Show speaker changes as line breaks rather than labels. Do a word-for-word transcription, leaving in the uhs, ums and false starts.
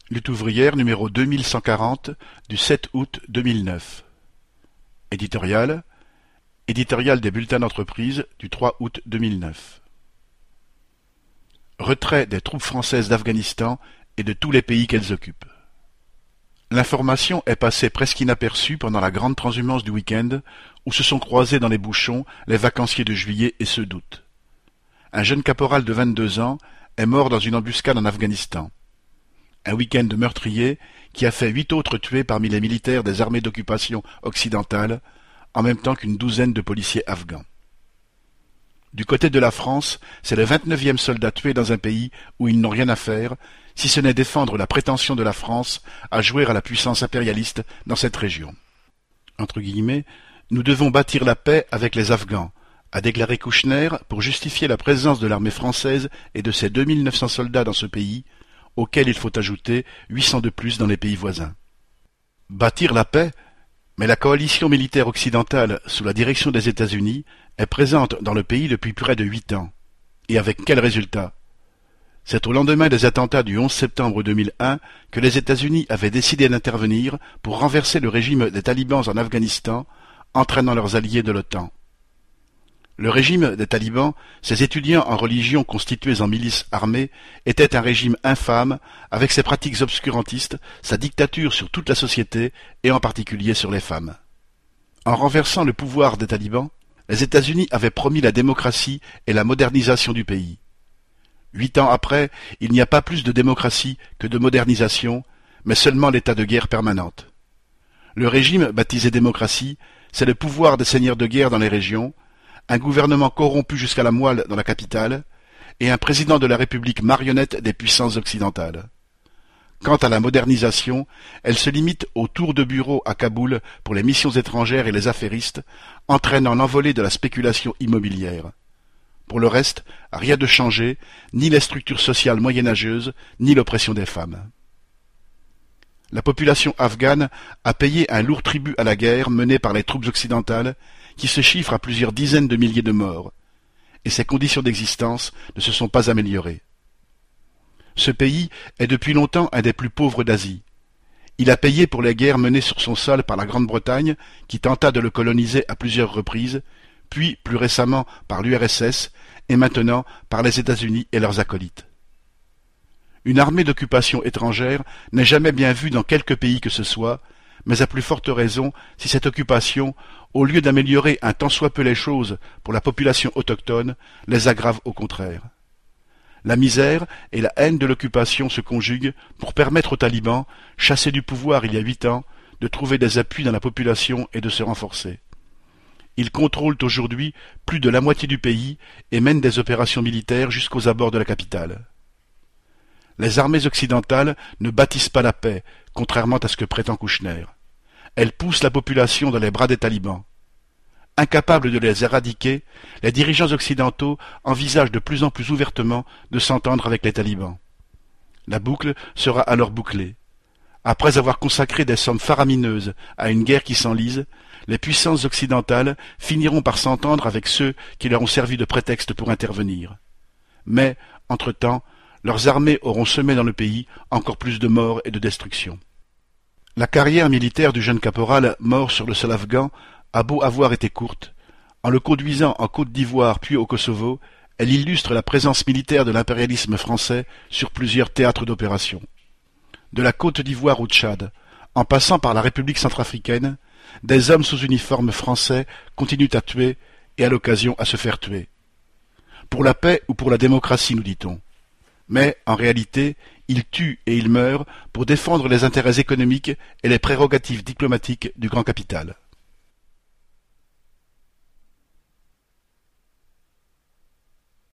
Lutte ouvrière numéro deux mille cent quarante du sept août deux mille neuf. Éditorial. Éditorial des bulletins d'entreprise du trois août deux mille neuf. Retrait des troupes françaises d'Afghanistan et de tous les pays qu'elles occupent. L'information est passée presque inaperçue pendant la grande transhumance du week-end où se sont croisés dans les bouchons les vacanciers de juillet et ceux d'août. Un jeune caporal de vingt-deux ans est mort dans une embuscade en Afghanistan. Un week-end meurtrier qui a fait huit autres tués parmi les militaires des armées d'occupation occidentales, en même temps qu'une douzaine de policiers afghans. Du côté de la France, c'est le vingt-neuvième soldat tué dans un pays où ils n'ont rien à faire, si ce n'est défendre la prétention de la France à jouer à la puissance impérialiste dans cette région. Entre guillemets, nous devons bâtir la paix avec les Afghans, a déclaré Kouchner pour justifier la présence de l'armée française et de ses deux mille neuf cents soldats dans ce pays, auxquels il faut ajouter huit cents de plus dans les pays voisins. Bâtir la paix? Mais la coalition militaire occidentale, sous la direction des États-Unis, est présente dans le pays depuis près de huit ans. Et avec quel résultat? C'est au lendemain des attentats du onze septembre deux mille un que les États-Unis avaient décidé d'intervenir pour renverser le régime des talibans en Afghanistan, entraînant leurs alliés de l'OTAN. Le régime des talibans, ces étudiants en religion constitués en milices armées, était un régime infâme, avec ses pratiques obscurantistes, sa dictature sur toute la société, et en particulier sur les femmes. En renversant le pouvoir des talibans, les États-Unis avaient promis la démocratie et la modernisation du pays. Huit ans après, il n'y a pas plus de démocratie que de modernisation, mais seulement l'état de guerre permanente. Le régime, baptisé démocratie, c'est le pouvoir des seigneurs de guerre dans les régions, un gouvernement corrompu jusqu'à la moelle dans la capitale, et un président de la République marionnette des puissances occidentales. Quant à la modernisation, elle se limite au tour de bureau à Kaboul pour les missions étrangères et les affairistes, entraînant l'envolée de la spéculation immobilière. Pour le reste, rien de changé, ni les structures sociales moyenâgeuses, ni l'oppression des femmes. La population afghane a payé un lourd tribut à la guerre menée par les troupes occidentales, qui se chiffre à plusieurs dizaines de milliers de morts, et ses conditions d'existence ne se sont pas améliorées. Ce pays est depuis longtemps un des plus pauvres d'Asie. Il a payé pour les guerres menées sur son sol par la Grande-Bretagne, qui tenta de le coloniser à plusieurs reprises, puis plus récemment par l'U R S S, et maintenant par les États-Unis et leurs acolytes. Une armée d'occupation étrangère n'est jamais bien vue dans quelque pays que ce soit, mais à plus forte raison si cette occupation, au lieu d'améliorer un tant soit peu les choses pour la population autochtone, les aggrave au contraire. La misère et la haine de l'occupation se conjuguent pour permettre aux talibans, chassés du pouvoir il y a huit ans, de trouver des appuis dans la population et de se renforcer. Ils contrôlent aujourd'hui plus de la moitié du pays et mènent des opérations militaires jusqu'aux abords de la capitale. Les armées occidentales ne bâtissent pas la paix, contrairement à ce que prétend Kouchner. Elles poussent la population dans les bras des talibans. Incapables de les éradiquer, les dirigeants occidentaux envisagent de plus en plus ouvertement de s'entendre avec les talibans. La boucle sera alors bouclée. Après avoir consacré des sommes faramineuses à une guerre qui s'enlise, les puissances occidentales finiront par s'entendre avec ceux qui leur ont servi de prétexte pour intervenir. Mais, entre-temps, leurs armées auront semé dans le pays encore plus de morts et de destruction. La carrière militaire du jeune caporal mort sur le sol afghan a beau avoir été courte. En le conduisant en Côte d'Ivoire puis au Kosovo, elle illustre la présence militaire de l'impérialisme français sur plusieurs théâtres d'opération. De la Côte d'Ivoire au Tchad, en passant par la République centrafricaine, des hommes sous uniforme français continuent à tuer et à l'occasion à se faire tuer. Pour la paix ou pour la démocratie, nous dit-on. Mais, en réalité, ils tuent et ils meurent pour défendre les intérêts économiques et les prérogatives diplomatiques du grand capital.